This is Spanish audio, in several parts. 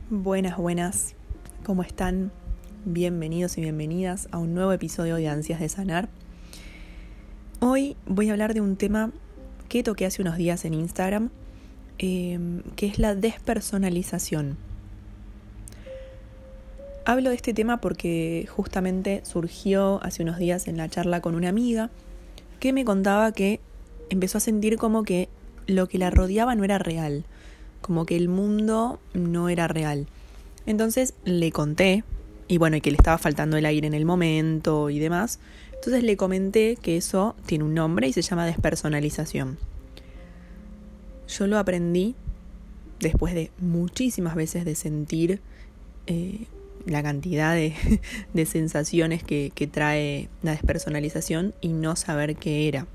Buenas, buenas, ¿cómo están? Bienvenidos y bienvenidas a un nuevo episodio de Ansias de Sanar. Hoy voy a hablar de un tema que toqué hace unos días en Instagram, que es la despersonalización. Hablo de este tema porque justamente surgió hace unos días en la charla con una amiga que me contaba que empezó a sentir como que lo que la rodeaba no era real, como que el mundo no era real. Entonces le conté, y que le estaba faltando el aire en el momento y demás. Entonces le comenté que eso tiene un nombre y se llama despersonalización. Yo lo aprendí después de muchísimas veces de sentir la cantidad de sensaciones que trae la despersonalización y no saber qué era.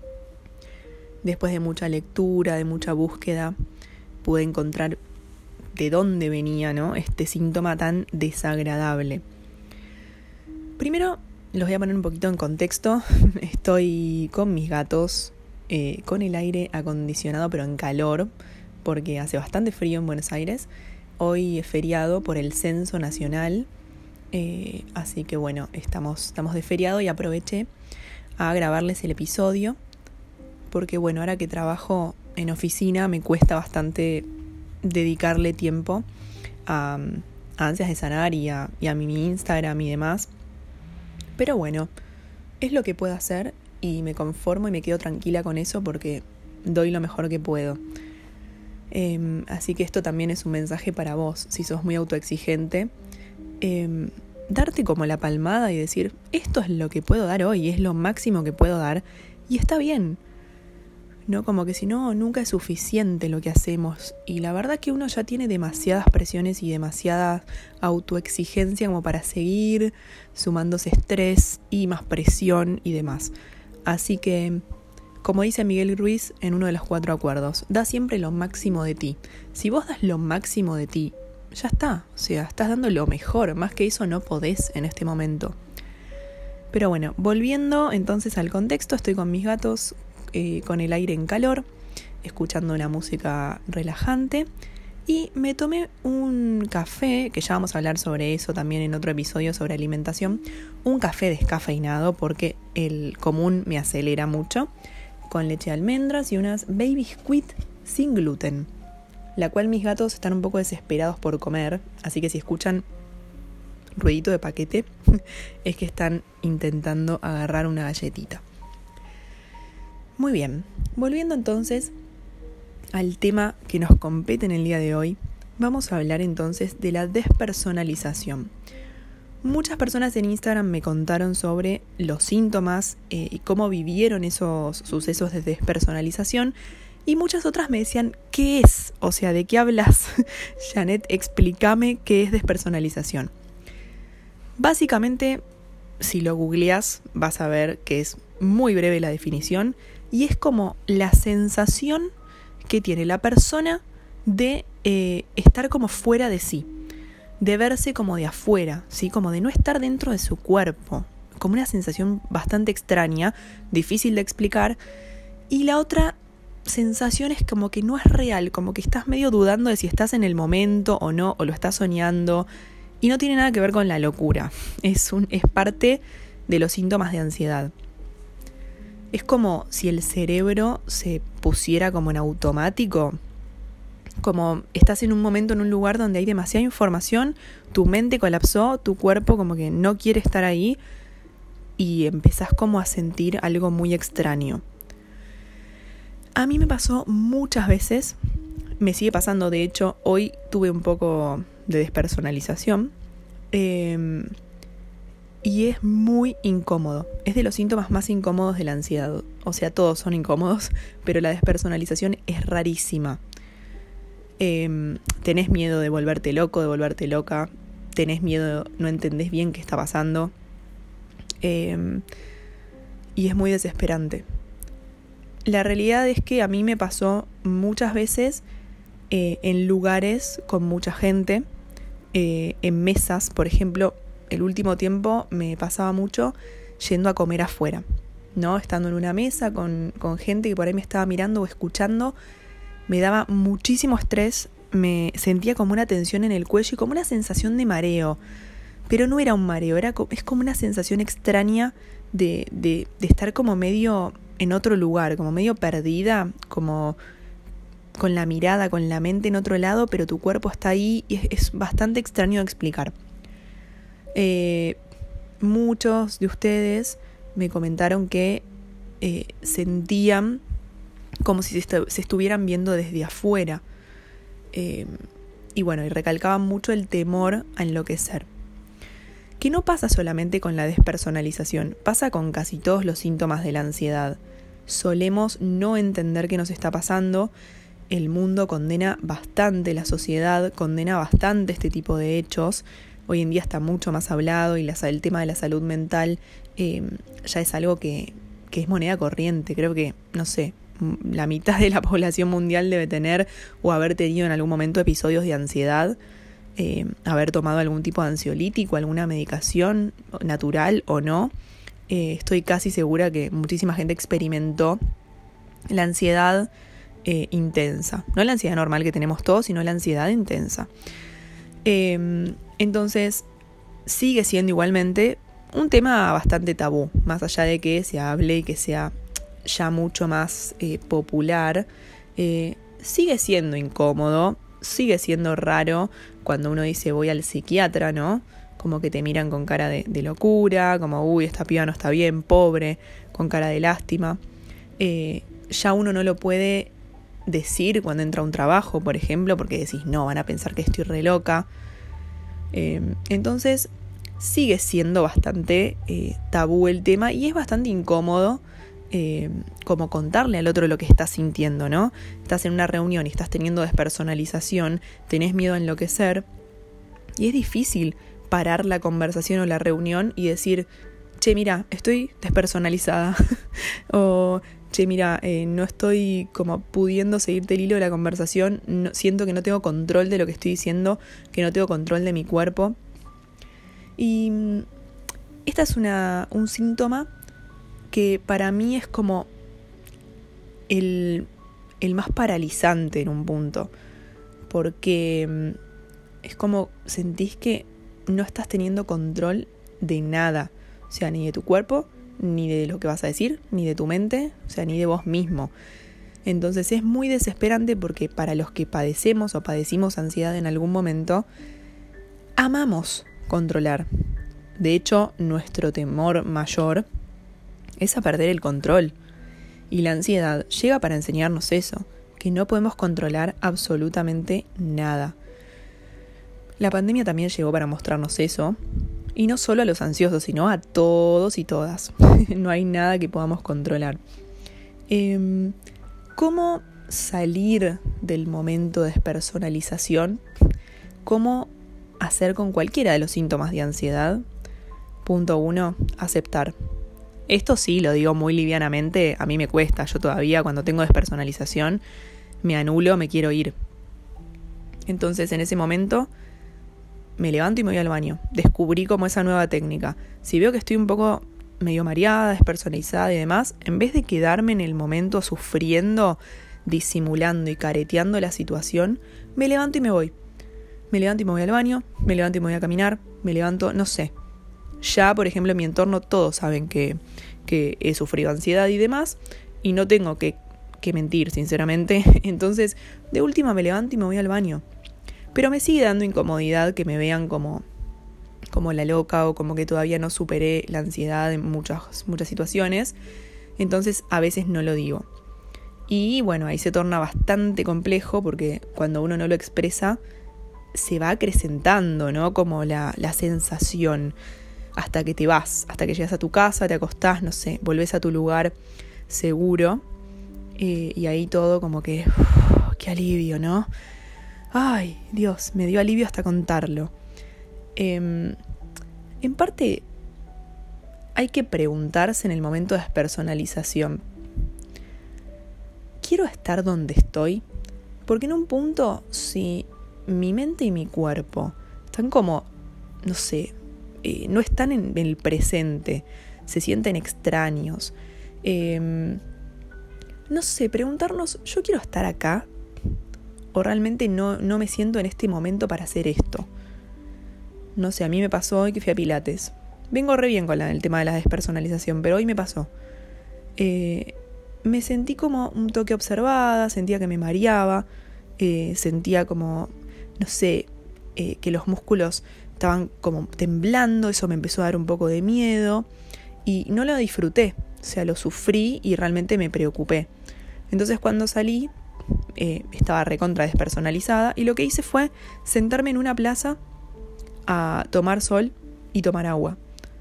Después de mucha lectura, de mucha búsqueda, pude encontrar de dónde venía, ¿no?, este síntoma tan desagradable. Primero, los voy a poner un poquito en contexto. Estoy con mis gatos, con el aire acondicionado, pero en calor, porque hace bastante frío en Buenos Aires. Hoy es feriado por el censo nacional, así que estamos de feriado y aproveché a grabarles el episodio, porque ahora que trabajo en oficina me cuesta bastante dedicarle tiempo a Ansias de Sanar y a mi Instagram y demás. Pero es lo que puedo hacer y me conformo y me quedo tranquila con eso porque doy lo mejor que puedo. Así que esto también es un mensaje para vos, si sos muy autoexigente, darte como la palmada y decir, esto es lo que puedo dar hoy, es lo máximo que puedo dar y está bien. No, como que si no, nunca es suficiente lo que hacemos. Y la verdad que uno ya tiene demasiadas presiones y demasiada autoexigencia como para seguir sumándose estrés y más presión y demás. Así que, como dice Miguel Ruiz en uno de los 4 acuerdos, da siempre lo máximo de ti. Si vos das lo máximo de ti, ya está. O sea, estás dando lo mejor. Más que eso no podés en este momento. Pero volviendo entonces al contexto, estoy con mis gatos, con el aire en calor, escuchando una música relajante y me tomé un café, que ya vamos a hablar sobre eso también en otro episodio sobre alimentación, un café descafeinado porque el común me acelera mucho, con leche de almendras y unas baby biscuit sin gluten, la cual mis gatos están un poco desesperados por comer, así que si escuchan ruidito de paquete es que están intentando agarrar una galletita. Muy bien, volviendo entonces al tema que nos compete en el día de hoy, vamos a hablar entonces de la despersonalización. Muchas personas en Instagram me contaron sobre los síntomas y cómo vivieron esos sucesos de despersonalización y muchas otras me decían, ¿qué es? O sea, ¿de qué hablas? Janet, explícame qué es despersonalización. Básicamente, si lo googleas, vas a ver que es muy breve la definición y es como la sensación que tiene la persona de estar como fuera de sí, de verse como de afuera, ¿sí? Como de no estar dentro de su cuerpo, como una sensación bastante extraña, difícil de explicar. Y la otra sensación es como que no es real, como que estás medio dudando de si estás en el momento o no, o lo estás soñando, y no tiene nada que ver con la locura, es parte de los síntomas de ansiedad. Es como si el cerebro se pusiera como en automático, como estás en un momento en un lugar donde hay demasiada información, tu mente colapsó, tu cuerpo como que no quiere estar ahí y empezás como a sentir algo muy extraño. A mí me pasó muchas veces, me sigue pasando, de hecho hoy tuve un poco de despersonalización, y es muy incómodo. Es de los síntomas más incómodos de la ansiedad. O sea, todos son incómodos, pero la despersonalización es rarísima. Tenés miedo de volverte loco, de volverte loca. Tenés miedo, no entendés bien qué está pasando. Y es muy desesperante. La realidad es que a mí me pasó muchas veces en lugares con mucha gente, en mesas, por ejemplo. El último tiempo me pasaba mucho yendo a comer afuera, ¿no? Estando en una mesa con gente que por ahí me estaba mirando o escuchando, me daba muchísimo estrés, me sentía como una tensión en el cuello y como una sensación de mareo. Pero no era un mareo, es como una sensación extraña de estar como medio en otro lugar, como medio perdida, como con la mirada, con la mente en otro lado, pero tu cuerpo está ahí y es bastante extraño de explicar. Muchos de ustedes me comentaron que sentían como si se estuvieran viendo desde afuera. Y bueno, y recalcaban mucho el temor a enloquecer. Que no pasa solamente con la despersonalización, pasa con casi todos los síntomas de la ansiedad. Solemos no entender qué nos está pasando. El mundo condena bastante, la sociedad condena bastante este tipo de hechos. Hoy en día está mucho más hablado y el tema de la salud mental ya es algo que es moneda corriente. Creo que, no sé, la mitad de la población mundial debe tener o haber tenido en algún momento episodios de ansiedad, haber tomado algún tipo de ansiolítico, alguna medicación natural o no. Estoy casi segura que muchísima gente experimentó la ansiedad intensa. No la ansiedad normal que tenemos todos, sino la ansiedad intensa. Entonces, sigue siendo igualmente un tema bastante tabú, más allá de que se hable y que sea ya mucho más popular. Sigue siendo incómodo, sigue siendo raro cuando uno dice voy al psiquiatra, ¿no? Como que te miran con cara de locura, como uy, esta piba no está bien, pobre, con cara de lástima. Ya uno no lo puede decir cuando entra a un trabajo, por ejemplo, porque decís, no, van a pensar que estoy re loca. Entonces, sigue siendo bastante tabú el tema y es bastante incómodo como contarle al otro lo que estás sintiendo, ¿no? Estás en una reunión y estás teniendo despersonalización, tenés miedo a enloquecer y es difícil parar la conversación o la reunión y decir, che, mira, estoy despersonalizada o che, mira, no estoy como pudiendo seguirte el hilo de la conversación, siento que no tengo control de lo que estoy diciendo, que no tengo control de mi cuerpo. Y esta es un síntoma que para mí es como el más paralizante en un punto, porque es como sentís que no estás teniendo control de nada, o sea, ni de tu cuerpo, ni de lo que vas a decir, ni de tu mente, o sea, ni de vos mismo. Entonces es muy desesperante porque para los que padecemos o padecimos ansiedad en algún momento, amamos controlar. De hecho, nuestro temor mayor es a perder el control. Y la ansiedad llega para enseñarnos eso, que no podemos controlar absolutamente nada. La pandemia también llegó para mostrarnos eso, y no solo a los ansiosos, sino a todos y todas. No hay nada que podamos controlar. ¿Cómo salir del momento de despersonalización? ¿Cómo hacer con cualquiera de los síntomas de ansiedad? Punto 1, aceptar. Esto sí, lo digo muy livianamente, a mí me cuesta. Yo todavía cuando tengo despersonalización me anulo, me quiero ir. Entonces en ese momento me levanto y me voy al baño. Descubrí como esa nueva técnica. Si veo que estoy un poco medio mareada, despersonalizada y demás, en vez de quedarme en el momento sufriendo, disimulando y careteando la situación, me levanto y me voy. Me levanto y me voy al baño, me levanto y me voy a caminar, me levanto, no sé. Ya, por ejemplo, en mi entorno todos saben que he sufrido ansiedad y demás, y no tengo que mentir, sinceramente. Entonces, de última me levanto y me voy al baño. Pero me sigue dando incomodidad que me vean como la loca o como que todavía no superé la ansiedad en muchas situaciones. Entonces a veces no lo digo. Y bueno, ahí se torna bastante complejo porque cuando uno no lo expresa se va acrecentando, ¿no? Como la sensación hasta que te vas, hasta que llegas a tu casa, te acostás, no sé, volvés a tu lugar seguro y ahí todo como que, qué alivio, ¿no? Ay, Dios, me dio alivio hasta contarlo. En parte, hay que preguntarse en el momento de despersonalización. ¿Quiero estar donde estoy? Porque en un punto, si mi mente y mi cuerpo están como, no sé, no están en el presente, se sienten extraños. No sé, preguntarnos, ¿yo quiero estar acá? o realmente no me siento en este momento para hacer esto. No sé, a mí me pasó hoy que fui a Pilates. Vengo re bien con el tema de la despersonalización, pero hoy me pasó. Me sentí como un toque observada, sentía que me mareaba, sentía como, no sé, que los músculos estaban como temblando, eso me empezó a dar un poco de miedo y no lo disfruté, o sea, lo sufrí y realmente me preocupé. Entonces cuando salí, estaba recontra despersonalizada y lo que hice fue sentarme en una plaza a tomar sol y tomar agua.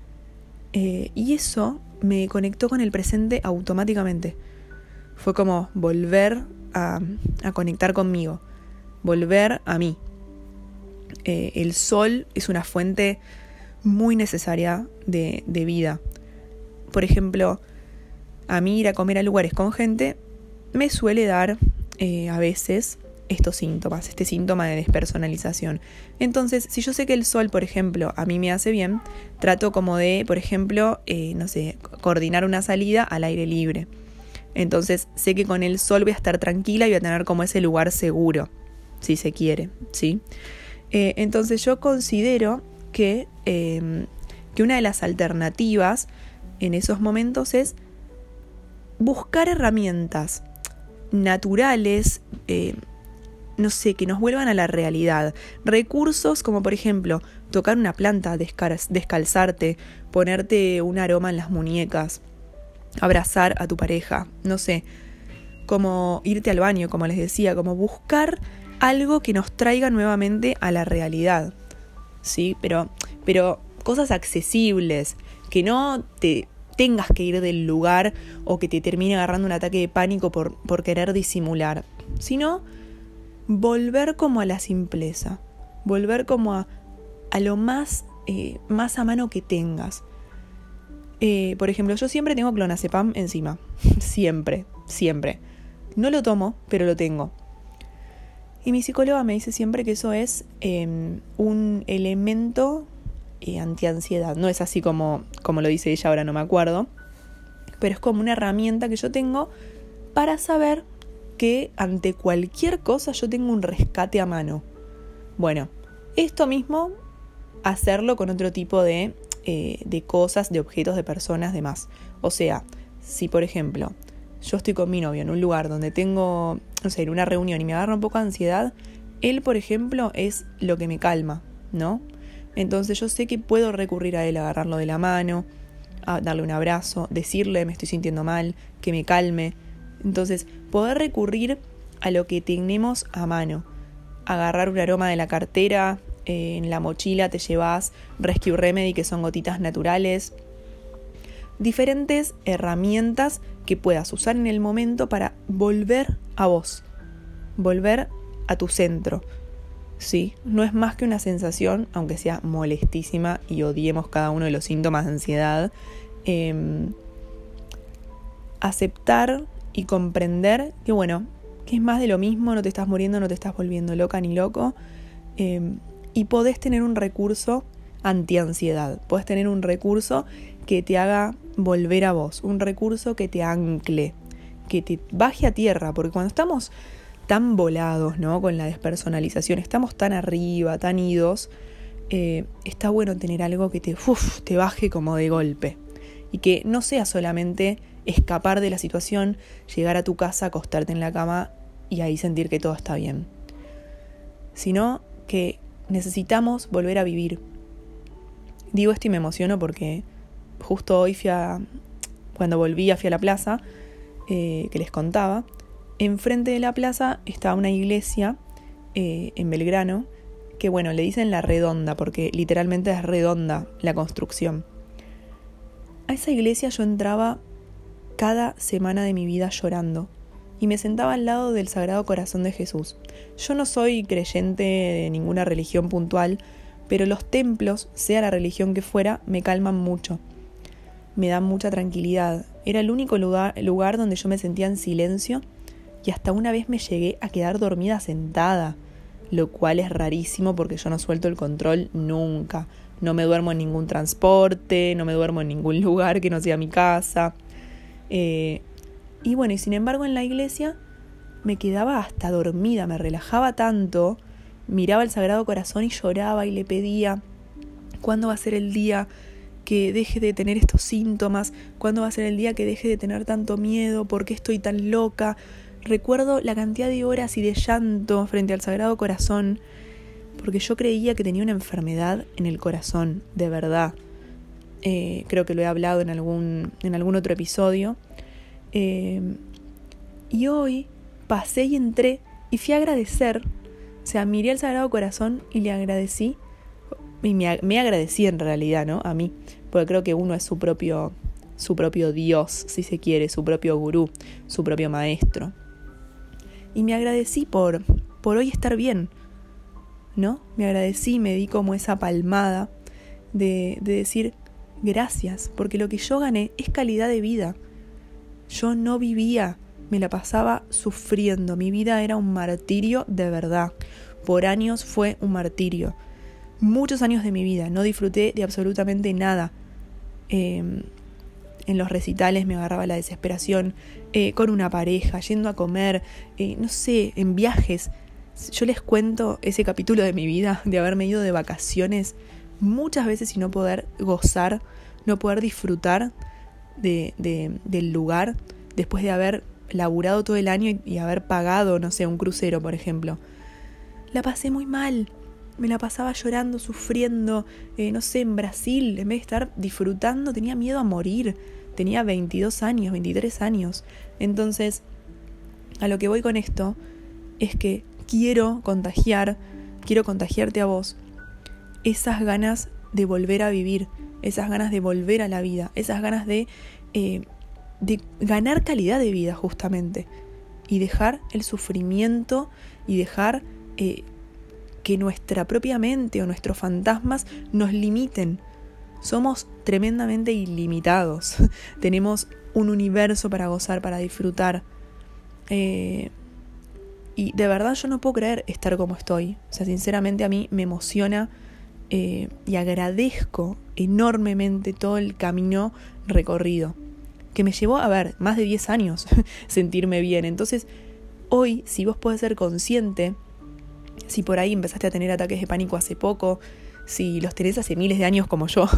Y eso me conectó con el presente automáticamente. Fue como volver a conectar conmigo, volver a mí. El sol es una fuente muy necesaria de vida. Por ejemplo, a mí ir a comer a lugares con gente me suele dar a veces estos síntomas, este síntoma de despersonalización. Entonces, si yo sé que el sol, por ejemplo, a mí me hace bien, trato como de, por ejemplo, coordinar una salida al aire libre. Entonces, sé que con el sol voy a estar tranquila y voy a tener como ese lugar seguro, si se quiere, ¿sí? Entonces, yo considero que una de las alternativas en esos momentos es buscar herramientas naturales, que nos vuelvan a la realidad. Recursos como, por ejemplo, tocar una planta, descalzarte, ponerte un aroma en las muñecas, abrazar a tu pareja, no sé, como irte al baño, como les decía, como buscar algo que nos traiga nuevamente a la realidad, ¿sí? Pero cosas accesibles, que no te tengas que ir del lugar o que te termine agarrando un ataque de pánico por querer disimular, sino volver como a la simpleza, volver como a lo más a mano que tengas. Por ejemplo, yo siempre tengo clonazepam encima, siempre. No lo tomo, pero lo tengo. Y mi psicóloga me dice siempre que eso es un elemento antiansiedad. No es así como lo dice ella, ahora no me acuerdo, pero es como una herramienta que yo tengo para saber que ante cualquier cosa yo tengo un rescate a mano. Bueno, esto mismo, hacerlo con otro tipo de cosas, de objetos, de personas, demás. O sea, si por ejemplo yo estoy con mi novio en un lugar donde tengo, no sé, en una reunión y me agarra un poco de ansiedad, él, por ejemplo, es lo que me calma, ¿no? Entonces yo sé que puedo recurrir a él, agarrarlo de la mano, a darle un abrazo, decirle me estoy sintiendo mal, que me calme. Entonces, poder recurrir a lo que tenemos a mano. Agarrar un aroma de la cartera, en la mochila te llevas Rescue Remedy, que son gotitas naturales. Diferentes herramientas que puedas usar en el momento para volver a vos, volver a tu centro. Sí, no es más que una sensación, aunque sea molestísima y odiemos cada uno de los síntomas de ansiedad. Aceptar y comprender que que es más de lo mismo, no te estás muriendo, no te estás volviendo loca ni loco, y podés tener un recurso antiansiedad, podés tener un recurso que te haga volver a vos, un recurso que te ancle, que te baje a tierra, porque cuando estamos tan volados, ¿no?, con la despersonalización, estamos tan arriba, tan idos, está bueno tener algo que te baje como de golpe, y que no sea solamente escapar de la situación, llegar a tu casa, acostarte en la cama y ahí sentir que todo está bien, sino que necesitamos volver a vivir. Digo esto y me emociono porque justo hoy cuando volví fui a la plaza que les contaba. Enfrente de la plaza está una iglesia en Belgrano que le dicen La Redonda porque literalmente es redonda la construcción. A esa iglesia yo entraba cada semana de mi vida llorando y me sentaba al lado del Sagrado Corazón de Jesús. Yo no soy creyente de ninguna religión puntual, pero los templos, sea la religión que fuera, me calman mucho. Me dan mucha tranquilidad. Era el único lugar donde yo me sentía en silencio y hasta una vez me llegué a quedar dormida sentada, lo cual es rarísimo porque yo no suelto el control nunca. No me duermo en ningún transporte, no me duermo en ningún lugar que no sea mi casa. Y sin embargo en la iglesia me quedaba hasta dormida, me relajaba tanto, miraba el Sagrado Corazón y lloraba y le pedía, ¿cuándo va a ser el día que deje de tener estos síntomas? ¿Cuándo va a ser el día que deje de tener tanto miedo? ¿Por qué estoy tan loca? Recuerdo la cantidad de horas y de llanto frente al Sagrado Corazón, porque yo creía que tenía una enfermedad en el corazón, de verdad. Creo que lo he hablado en algún otro episodio. Y hoy pasé y entré y fui a agradecer. O sea, miré al Sagrado Corazón y le agradecí. Y me agradecí en realidad, ¿no? A mí. Porque creo que uno es su propio Dios, si se quiere, su propio gurú, su propio maestro. Y me agradecí por hoy estar bien, ¿no? Me agradecí, me di como esa palmada de decir gracias, porque lo que yo gané es calidad de vida. Yo no vivía, me la pasaba sufriendo, mi vida era un martirio de verdad. Por años fue un martirio. Muchos años de mi vida, no disfruté de absolutamente nada. En los recitales me agarraba la desesperación, con una pareja, yendo a comer, no sé, en viajes. Yo les cuento ese capítulo de mi vida, de haberme ido de vacaciones muchas veces y no poder gozar, no poder disfrutar del lugar después de haber laburado todo el año y haber pagado, no sé, un crucero, por ejemplo. La pasé muy mal. Me la pasaba llorando, sufriendo, no sé, en Brasil, en vez de estar disfrutando, tenía miedo a morir. Tenía 22 años, 23 años. Entonces, a lo que voy con esto es que quiero contagiarte a vos esas ganas de volver a vivir, esas ganas de volver a la vida, esas ganas de ganar calidad de vida justamente, y dejar el sufrimiento y dejar que nuestra propia mente o nuestros fantasmas nos limiten. Somos tremendamente ilimitados. Tenemos un universo para gozar, para disfrutar. Y de verdad yo no puedo creer estar como estoy. O sea, sinceramente a mí me emociona y agradezco enormemente todo el camino recorrido. Que me llevó, más de 10 años sentirme bien. Entonces, hoy, si vos podés ser consciente, si por ahí empezaste a tener ataques de pánico hace poco, si los tenés hace miles de años como yo,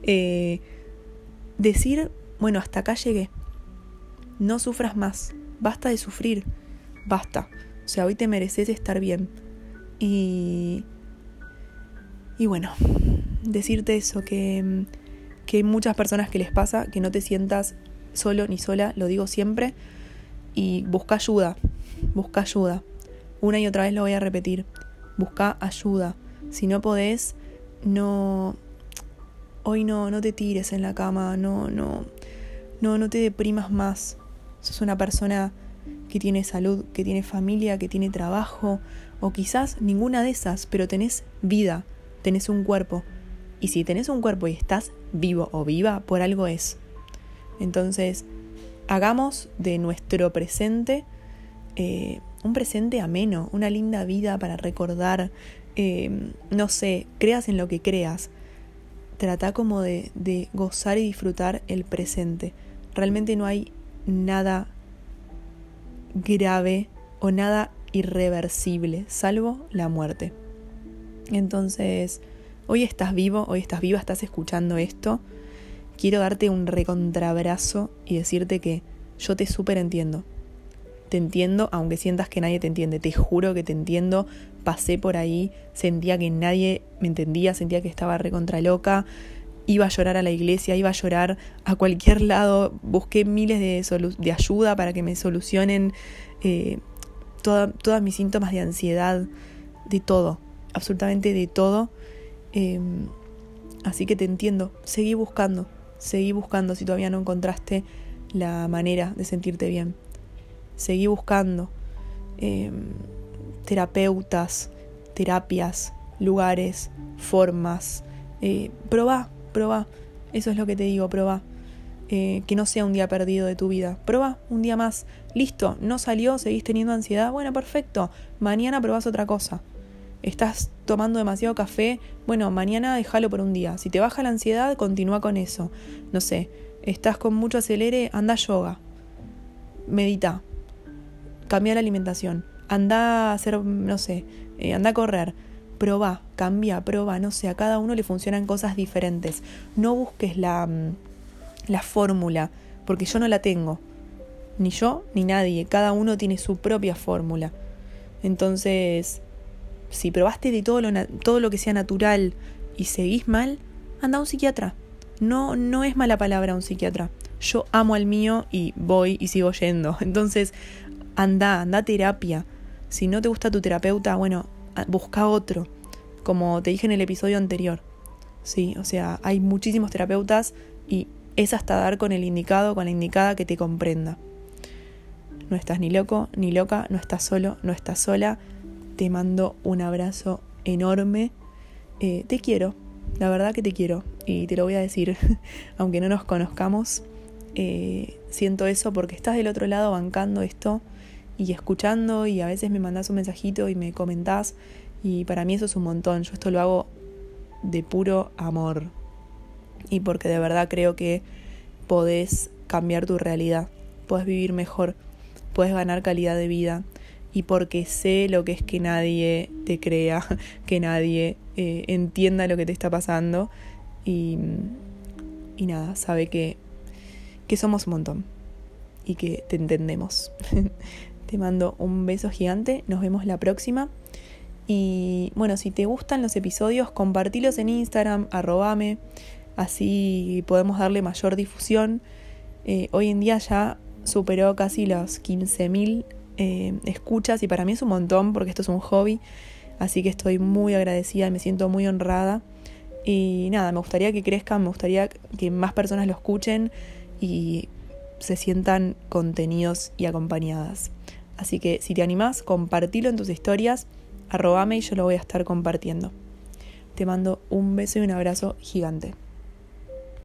decir, bueno, hasta acá llegué, no sufras más, basta de sufrir, basta, o sea, hoy te mereces estar bien. Y bueno, decirte eso, que hay muchas personas que les pasa, que no te sientas solo ni sola, lo digo siempre, y busca ayuda, una y otra vez lo voy a repetir, busca ayuda. Si no podés, hoy no te tires en la cama, no te deprimas más. Sos una persona que tiene salud, que tiene familia, que tiene trabajo, o quizás ninguna de esas, pero tenés vida, tenés un cuerpo. Y si tenés un cuerpo y estás vivo o viva, por algo es. Entonces, hagamos de nuestro presente un presente ameno, una linda vida para recordar. No sé, creas en lo que creas, trata como de gozar y disfrutar el presente. Realmente no hay nada grave o nada irreversible, salvo la muerte. Entonces, hoy estás vivo, hoy estás viva, estás escuchando esto. Quiero darte un recontrabrazo y decirte que yo te súper entiendo. Te entiendo, aunque sientas que nadie te entiende. Te juro que te entiendo. Pasé por ahí, sentía que nadie me entendía, sentía que estaba recontra loca. Iba a llorar a la iglesia, iba a llorar a cualquier lado. Busqué miles de ayuda para que me solucionen todos mis síntomas de ansiedad, de todo, absolutamente de todo. Así que te entiendo. Seguí buscando si todavía no encontraste la manera de sentirte bien. Seguí buscando terapeutas, terapias, lugares, formas. Probá. Eso es lo que te digo, probá. Que no sea un día perdido de tu vida. Probá un día más. Listo, no salió, seguís teniendo ansiedad. Bueno, perfecto. Mañana probás otra cosa. Estás tomando demasiado café. Bueno, mañana déjalo por un día. Si te baja la ansiedad, continúa con eso. No sé, estás con mucho acelere, anda a yoga. Medita. cambia la alimentación, anda a hacer, no sé, anda a correr, probá, cambia, probá, no sé, a cada uno le funcionan cosas diferentes. No busques la fórmula, porque yo no la tengo, ni yo ni nadie, cada uno tiene su propia fórmula. Entonces, si probaste de todo lo que sea natural y seguís mal, anda a un psiquiatra. No es mala palabra un psiquiatra. Yo amo al mío y voy y sigo yendo. Entonces, anda a terapia. Si no te gusta tu terapeuta, bueno, busca otro. Como te dije en el episodio anterior. Sí, o sea, hay muchísimos terapeutas y es hasta dar con el indicado, con la indicada que te comprenda. No estás ni loco, ni loca, no estás solo, no estás sola. Te mando un abrazo enorme. Te quiero, la verdad que te quiero. Y te lo voy a decir, aunque no nos conozcamos. Siento eso porque estás del otro lado bancando esto y escuchando, y a veces me mandás un mensajito y me comentás. Y para mí eso es un montón. Yo esto lo hago de puro amor. Y porque de verdad creo que podés cambiar tu realidad. Podés vivir mejor. Podés ganar calidad de vida. Y porque sé lo que es que nadie te crea, que nadie entienda lo que te está pasando. Y nada, sabe que somos un montón y que te entendemos. Te mando un beso gigante, nos vemos la próxima. Y bueno, si te gustan los episodios, compartilos en Instagram, @me, así podemos darle mayor difusión. Hoy en día ya superó casi los 15.000 escuchas y para mí es un montón porque esto es un hobby, así que estoy muy agradecida y me siento muy honrada. Y nada, me gustaría que crezcan, me gustaría que más personas lo escuchen y se sientan contenidos y acompañadas. Así que si te animás, compartilo en tus historias, @me y yo lo voy a estar compartiendo. Te mando un beso y un abrazo gigante.